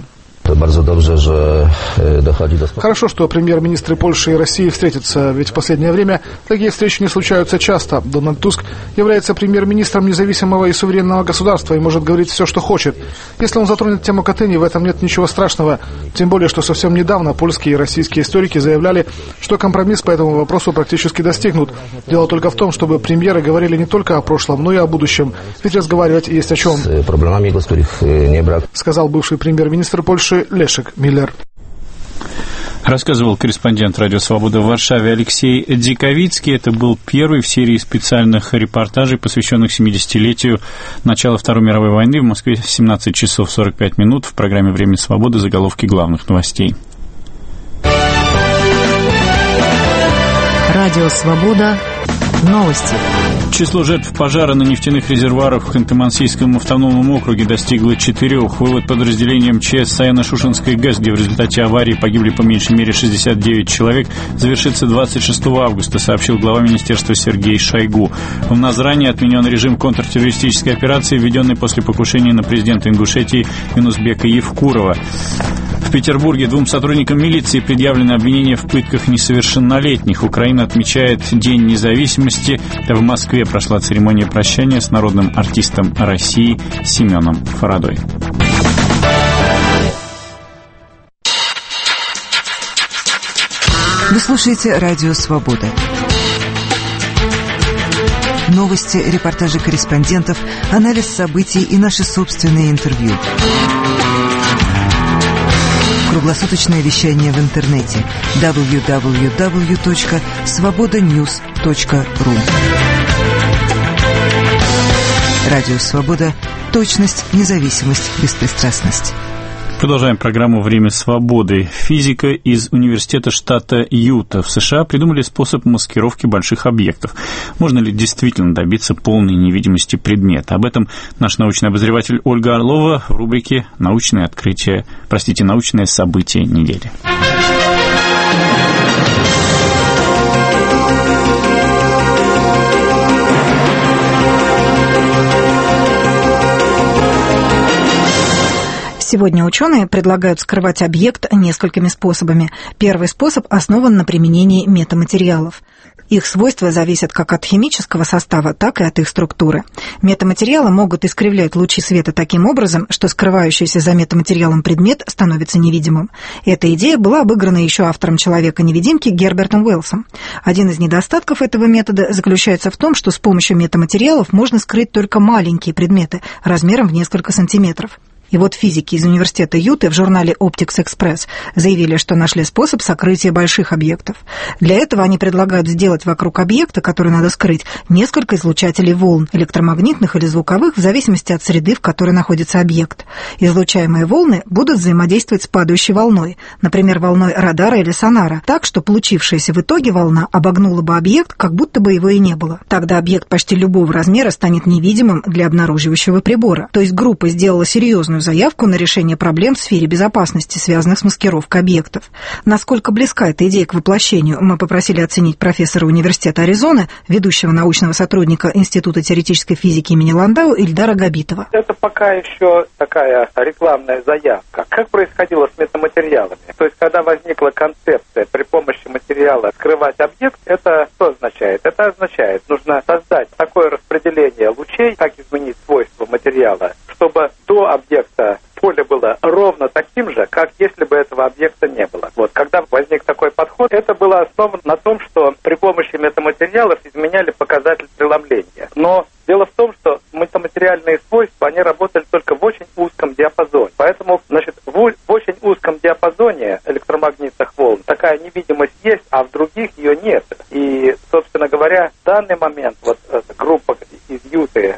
Хорошо, что премьер-министры Польши и России встретятся, ведь в последнее время такие встречи не случаются часто. Дональд Туск является премьер-министром независимого и суверенного государства и может говорить все, что хочет. Если он затронет тему Катыни, в этом нет ничего страшного. Тем более, что совсем недавно польские и российские историки заявляли, что компромисс по этому вопросу практически достигнут. Дело только в том, чтобы премьеры говорили не только о прошлом, но и о будущем. Ведь разговаривать есть о чем. Сказал бывший премьер-министр Польши Лешек Миллер. Рассказывал корреспондент «Радио Свобода» в Варшаве Алексей Диковицкий. Это был первый в серии специальных репортажей, посвященных семидесятилетию начала Второй мировой войны. В Москве семнадцать часов сорок пять минут. В программе «Время свободы» заголовки главных новостей. Радио Свобода. Новости. Число жертв пожара на нефтяных резервуарах в Ханты-Мансийском автономном округе достигло четырех. Вывод подразделения МЧС Саяно-Шушенской ГЭС, где в результате аварии погибли по меньшей мере шестьдесят девять человек, завершится двадцать шестого августа, сообщил глава министерства Сергей Шойгу. В Назране отменен режим контртеррористической операции, введенный после покушения на президента Ингушетии Юнусбека Евкурова. В Петербурге двум сотрудникам милиции предъявлено обвинение в пытках несовершеннолетних. Украина отмечает День независимости. В Москве прошла церемония прощания с народным артистом России Семеном Фарадой. Вы слушаете «Радио Свобода». Новости, репортажи корреспондентов, анализ событий и наши собственные интервью. Круглосуточное вещание в интернете дабл ю дабл ю дабл ю точка свобода ньюс точка ру. Радио «Свобода». Точность, независимость, беспристрастность. Продолжаем программу «Время свободы». Физика из университета штата Юта в США придумали способ маскировки больших объектов. Можно ли действительно добиться полной невидимости предмета? Об этом наш научный обозреватель Ольга Орлова в рубрике «Научные открытия», простите, «Научные события недели». Сегодня ученые предлагают скрывать объект несколькими способами. Первый способ основан на применении метаматериалов. Их свойства зависят как от химического состава, так и от их структуры. Метаматериалы могут искривлять лучи света таким образом, что скрывающийся за метаматериалом предмет становится невидимым. Эта идея была обыграна еще автором «Человека-невидимки» Гербертом Уэллсом. Один из недостатков этого метода заключается в том, что с помощью метаматериалов можно скрыть только маленькие предметы размером в несколько сантиметров. И вот физики из университета Юты в журнале Optics Express заявили, что нашли способ сокрытия больших объектов. Для этого они предлагают сделать вокруг объекта, который надо скрыть, несколько излучателей волн, электромагнитных или звуковых, в зависимости от среды, в которой находится объект. Излучаемые волны будут взаимодействовать с падающей волной, например, волной радара или сонара, так, что получившаяся в итоге волна обогнула бы объект, как будто бы его и не было. Тогда объект почти любого размера станет невидимым для обнаруживающего прибора. То есть группа сделала серьезную заявку на решение проблем в сфере безопасности, связанных с маскировкой объектов. Насколько близка эта идея к воплощению, мы попросили оценить профессора университета Аризоны, ведущего научного сотрудника Института теоретической физики имени Ландау Ильдара Габитова. Это пока еще такая рекламная заявка. Как происходило с метаматериалами? То есть, когда возникла концепция при помощи материала скрывать объект, это что означает? Это означает, нужно создать такое распределение лучей, как изменить свойства материала, чтобы до объекта поле было ровно таким же, как если бы этого объекта не было. Вот, когда возник такой подход, это было основано на том, что при помощи метаматериалов изменяли показатель преломления. Но дело в том, что метаматериальные свойства, они работали только в очень узком диапазоне. Поэтому, значит, в, в очень узком диапазоне электромагнитных волн такая невидимость есть, а в других ее нет. И, собственно говоря, в данный момент вот группа из Юты,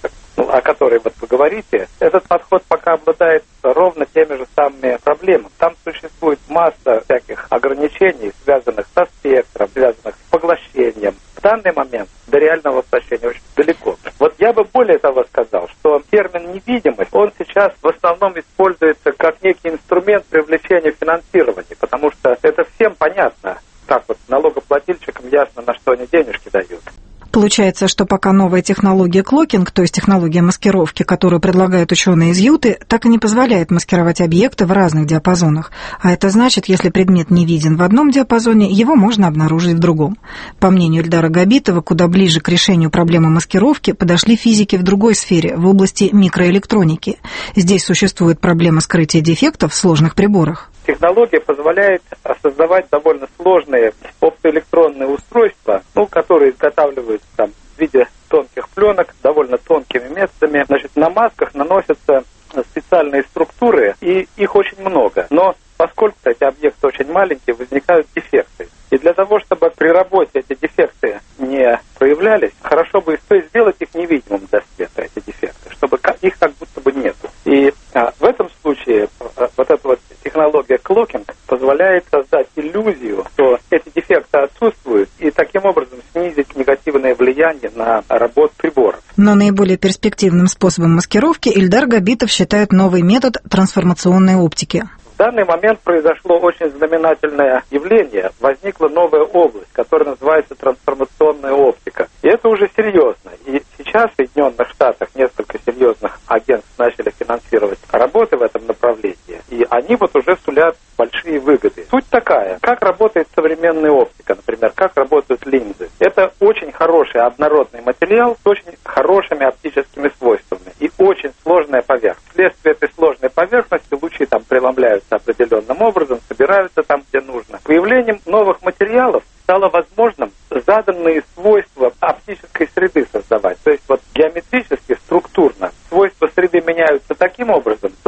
о которой вот вы говорите, этот подход пока обладает ровно теми же самыми проблемами. Там существует масса всяких ограничений, связанных со спектром, связанных с поглощением. В данный момент до реального воплощения очень далеко. Вот я бы более того сказал, что термин «невидимость», он сейчас в основном используется как некий инструмент привлечения финансирования, потому что это всем понятно. Так вот, налогоплательщикам ясно, на что они денежки дают. Получается, что пока новая технология клокинг, то есть технология маскировки, которую предлагают ученые из Юты, так и не позволяет маскировать объекты в разных диапазонах. А это значит, если предмет не виден в одном диапазоне, его можно обнаружить в другом. По мнению Ильдара Габитова, куда ближе к решению проблемы маскировки подошли физики в другой сфере, в области микроэлектроники. Здесь существует проблема скрытия дефектов в сложных приборах. Технология позволяет создавать довольно сложные оптоэлектронные устройства, ну, которые изготавливаются там в виде тонких пленок, довольно тонкими методами. Значит, на масках наносятся специальные структуры, и их очень много. Но поскольку эти объекты очень маленькие, возникают дефекты. И для того, чтобы при работе эти дефекты не проявлялись, хорошо бы то есть сделать их невидимым для света, эти дефекты, чтобы их как будто бы нету. И а, в этом случае а, вот эта вот технология клокинг позволяет создать иллюзию, что эти дефекты отсутствуют, и таким образом снизить негативное влияние на работу приборов. Но наиболее перспективным способом маскировки Ильдар Габитов считает новый метод трансформационной оптики. В данный момент произошло очень знаменательное явление. Возникла новая область, которая называется трансформационная оптика. И это уже серьезно. И сейчас в Соединенных Штатах несколько серьезных агентств начали финансировать работы в этом направлении. И они вот уже сулят большие выгоды. Суть такая. Как работает современная оптика, например, как работают линзы. Это очень хороший однородный материал с очень хорошими оптическими свойствами и очень сложная поверхность. Вследствие этой сложной поверхности лучи там преломляются определенным образом, собираются там, где нужно. Появлением новых материалов стало возможным заданные свойства оптической среды создавать. То есть вот геометрически, структурно свойства среды меняются таким образом, что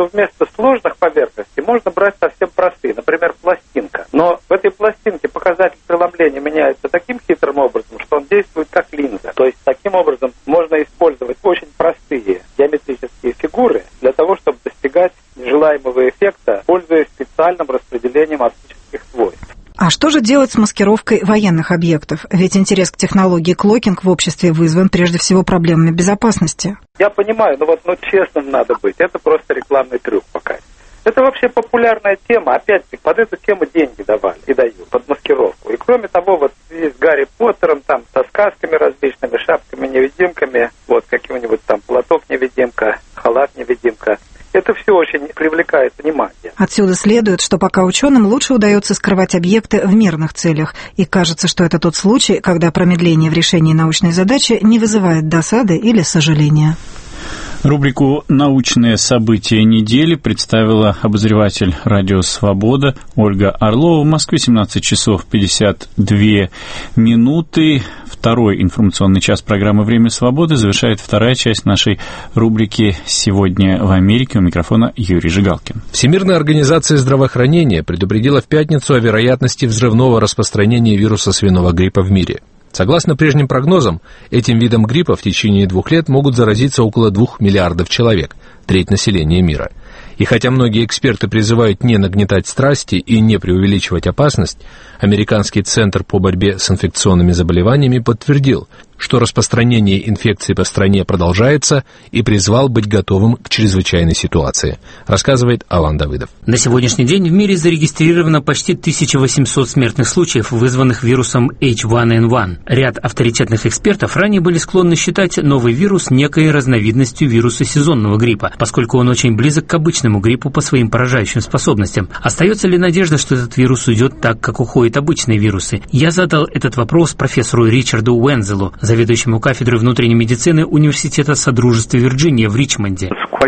что вместо сложных поверхностей можно брать совсем простые, например, пластинка. Но в этой пластинке показатель преломления меняется таким хитрым образом, что он действует как линза. То есть таким образом можно использовать очень простые геометрические фигуры для того, чтобы достигать желаемого эффекта, пользуясь специальным распределением оптических свойств. А что же делать с маскировкой военных объектов? Ведь интерес к технологии клокинг в обществе вызван прежде всего проблемами безопасности. Я понимаю, но вот ну, честным надо быть. Это просто рекламный трюк пока. Это вообще популярная тема. Опять-таки, под эту тему деньги давали и дают, под маскировку. И кроме того, вот в связи с Гарри Поттером, там, со сказками различными, шапками-невидимками, вот каким-нибудь там платок-невидимка, халат-невидимка, это все очень привлекает внимание. Отсюда следует, что пока ученым лучше удается скрывать объекты в мирных целях. И кажется, что это тот случай, когда промедление в решении научной задачи не вызывает досады или сожаления. Рубрику «Научные события недели» представила обозреватель «Радио Свобода» Ольга Орлова. В Москве семнадцать часов пятьдесят две минуты. Второй информационный час программы «Время свободы» завершает вторая часть нашей рубрики «Сегодня в Америке». У микрофона Юрий Жигалкин. Всемирная организация здравоохранения предупредила в пятницу о вероятности взрывного распространения вируса свиного гриппа в мире. Согласно прежним прогнозам, этим видом гриппа в течение двух лет могут заразиться около двух миллиардов человек, треть населения мира. И хотя многие эксперты призывают не нагнетать страсти и не преувеличивать опасность, Американский центр по борьбе с инфекционными заболеваниями подтвердил, что распространение инфекции по стране продолжается, и призвал быть готовым к чрезвычайной ситуации, рассказывает Алан Давыдов. На сегодняшний день в мире зарегистрировано почти тысяча восемьсот смертных случаев, вызванных вирусом эйч один эн один. Ряд авторитетных экспертов ранее были склонны считать новый вирус некой разновидностью вируса сезонного гриппа, поскольку он очень близок к обычному гриппу по своим поражающим способностям. Остается ли надежда, что этот вирус уйдет так, как уходят обычные вирусы? Я задал этот вопрос профессору Ричарду Уэнзелу, заведующему кафедрой внутренней медицины Университета Содружества Вирджиния в Ричмонде.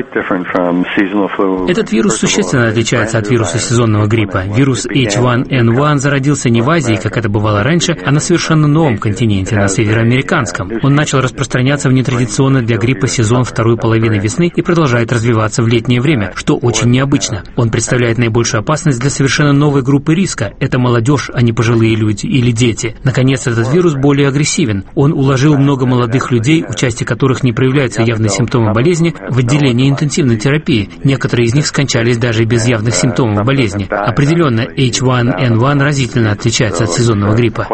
Этот вирус существенно отличается от вируса сезонного гриппа. Вирус эйч один эн один зародился не в Азии, как это бывало раньше, а на совершенно новом континенте, на североамериканском. Он начал распространяться в нетрадиционный для гриппа сезон второй половины весны и продолжает развиваться в летнее время, что очень необычно. Он представляет наибольшую опасность для совершенно новой группы риска. Это молодежь, а не пожилые люди или дети. Наконец, этот вирус более агрессивен. Он уложил много молодых людей, участие которых не проявляются явные симптомы болезни, в отделение интенсивной терапии. Некоторые из них скончались даже без явных симптомов болезни. Определенно, эйч один эн один разительно отличается от сезонного гриппа.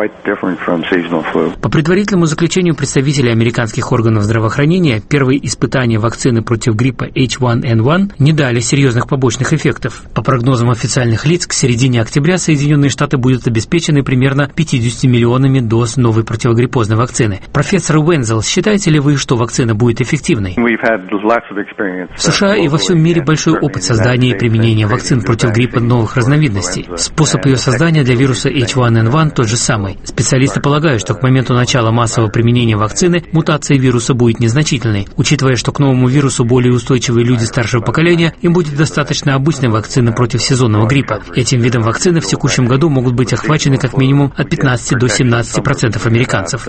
По предварительному заключению представителей американских органов здравоохранения, первые испытания вакцины против гриппа эйч один эн один не дали серьезных побочных эффектов. По прогнозам официальных лиц, к середине октября Соединенные Штаты будут обеспечены примерно пятьюдесятью миллионами доз новой противогриппозной вакцины. Профессор Уэнзел, считаете ли вы, что вакцина будет эффективной? В США и во всем мире большой опыт создания и применения вакцин против гриппа новых разновидностей. Способ ее создания для вируса эйч один эн один тот же самый. Специалисты полагают, что к моменту начала массового применения вакцины мутация вируса будет незначительной. Учитывая, что к новому вирусу более устойчивые люди старшего поколения, им будет достаточно обычной вакцины против сезонного гриппа. Этим видом вакцины в текущем году могут быть охвачены как минимум от пятнадцати до семнадцати процентов американцев.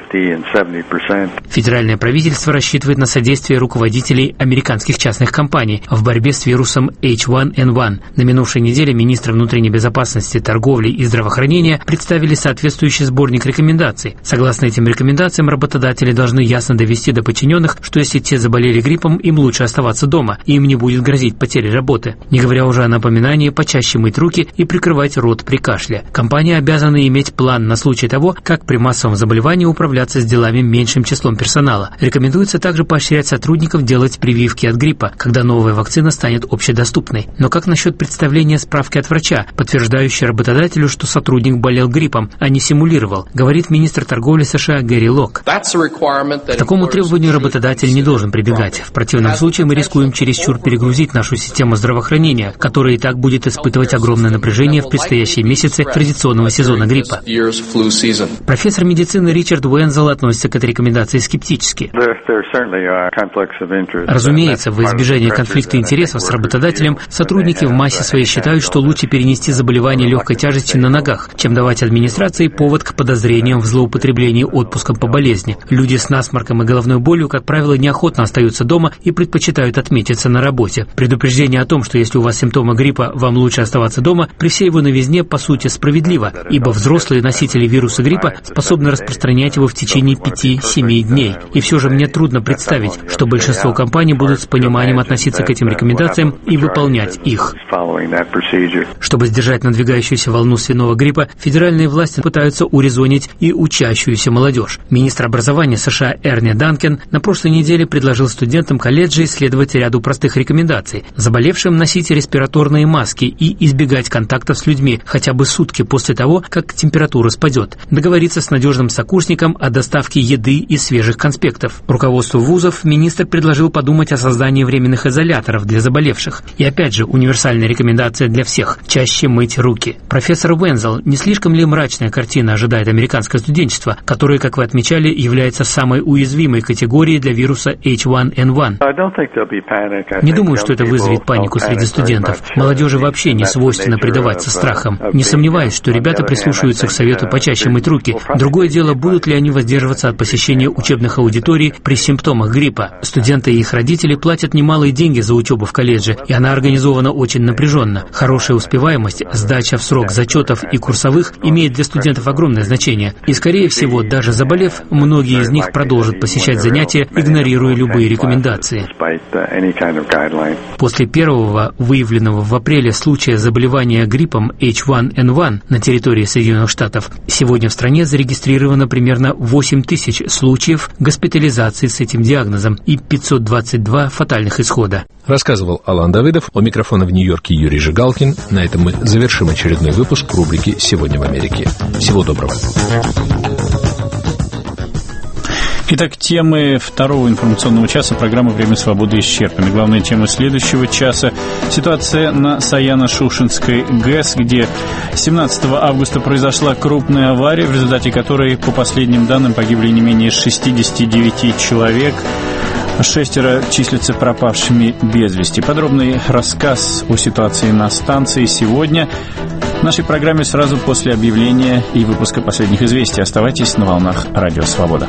Федеральное правительство рассчитывает на содействие руководителей американских частных компаний в борьбе с вирусом эйч один эн один. На минувшей неделе министры внутренней безопасности, торговли и здравоохранения представили соответствующий сборник рекомендаций. Согласно этим рекомендациям, работодатели должны ясно довести до подчиненных, что если те заболели гриппом, им лучше оставаться дома, и им не будет грозить потеря работы. Не говоря уже о напоминании почаще мыть руки и прикрывать рот при кашле. Компании обязаны иметь план на случай того, как при массовом заболевании управляться с делами меньшим числом персонала. Рекомендуется также поощрять сотрудников делать прививки от гриппа, когда новая вакцина станет общедоступной. Но как насчет представления справки от врача, подтверждающей работодателю, что сотрудник болел гриппом, а не симулировал, говорит министр торговли США Гэри Лок. К такому требованию работодатель не должен прибегать. В противном случае мы рискуем чересчур перегрузить нашу систему здравоохранения, которая и так будет испытывать огромное напряжение в предстоящие месяцы традиционного сезона гриппа. Профессор медицины Ричард Уэнзел относится к этой рекомендации скептически. Разумеется, в избежание конфликта интересов с работодателем сотрудники в массе своей считают, что лучше перенести заболевание легкой тяжестью на ногах, чем давать администрации повод к подозрениям в злоупотреблении отпуском по болезни. Люди с насморком и головной болью, как правило, неохотно остаются дома и предпочитают отметиться на работе. Предупреждение о том, что если у вас симптомы гриппа, вам лучше оставаться дома, при всей его новизне по сути справедливо, ибо взрослые носители вируса гриппа способны распространять его в течение пяти-семи дней. И все же мне трудно представить, что большинство компаний будут с пониманием относиться к этим рекомендациям и выполнять их. Чтобы сдержать надвигающуюся волну свиного гриппа, федеральные власти пытаются урезонить и учащуюся молодежь. Министр образования США Эрни Данкен на прошлой неделе предложил студентам колледжей следовать ряду простых рекомендаций. Заболевшим носить респираторные маски и избегать контактов с людьми хотя бы сутки после того, как температура спадет. Договориться с надежным сокурсником о доставке еды и свежих конспектов. Руководству вузов министр предложил подумать о создании временных изоляторов для заболевших. И опять же, универсальная рекомендация для всех – чаще мыть руки. Профессор Уэнзел, не слишком ли мрачная картина ожидает американское студенчество, которое, как вы отмечали, является самой уязвимой категорией для вируса эйч один эн один? Не думаю, что это вызовет панику среди студентов. Молодежи вообще не свойственно предаваться страхам. Не сомневаюсь, что ребята прислушиваются к совету почаще мыть руки. Другое дело, будут ли они воздерживаться от посещения учебных аудиторий при симптомах гриппа. Студенты и их родители платят немалые деньги за учебу в колледже, и она организована очень напряженно. Хорошая успеваемость, сдача в срок зачетов и курсовых имеет для студентов огромное значение. И, скорее всего, даже заболев, многие из них продолжат посещать занятия, игнорируя любые рекомендации. После первого выявленного в апреле случая заболевания гриппом эйч один эн один на территории Соединенных Штатов, сегодня в стране зарегистрировано примерно восемь тысяч случаев госпитализации с этим диагнозом и пятьсот двадцать два фатальных исхода. Рассказывал Алан Давыдов. У микрофона в Нью-Йорке Юрий Жигалкин. На этом мы завершим очередной выпуск рубрики «Сегодня в Америке». Всего доброго. Итак, темы второго информационного часа программы «Время свободы» исчерпаны. Главная тема следующего часа – ситуация на Саяно-Шушенской ГЭС, где семнадцатого августа произошла крупная авария, в результате которой, по последним данным, погибли не менее шестьдесят девять человек. Шестеро числятся пропавшими без вести. Подробный рассказ о ситуации на станции сегодня в нашей программе сразу после объявления и выпуска последних известий. Оставайтесь на волнах Радио Свобода.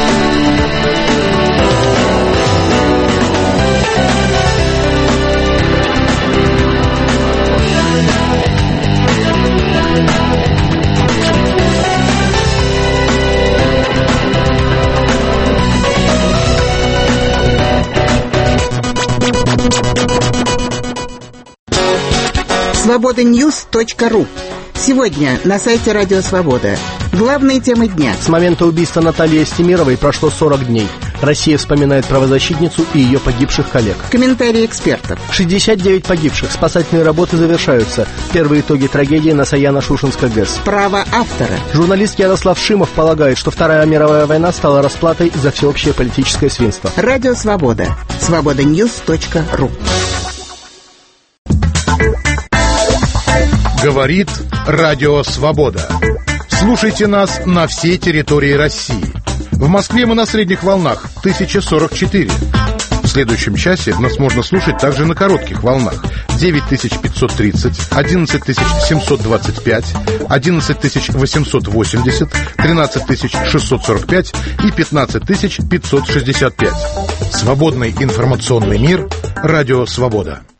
свобода ньюс точка ру. Сегодня на сайте Радио Свобода. Главные темы дня. С момента убийства Натальи Естемировой прошло сорок дней. Россия вспоминает правозащитницу и ее погибших коллег. Комментарии экспертов. шестьдесят девять погибших. Спасательные работы завершаются. Первые итоги трагедии на Саяно-Шушенской ГЭС. Право автора. Журналист Ярослав Шимов полагает, что Вторая мировая война стала расплатой за всеобщее политическое свинство. Радио Свобода. свобода ньюс точка ру. Говорит Радио Свобода. Слушайте нас на всей территории России. В Москве мы на средних волнах тысяча сорок четыре. В следующем часе нас можно слушать также на коротких волнах девять тысяч пятьсот тридцать, одиннадцать тысяч семьсот двадцать пять, одиннадцать тысяч восемьсот восемьдесят, тринадцать тысяч шестьсот сорок пять и пятнадцать тысяч пятьсот шестьдесят пять. Свободный информационный мир. Радио Свобода.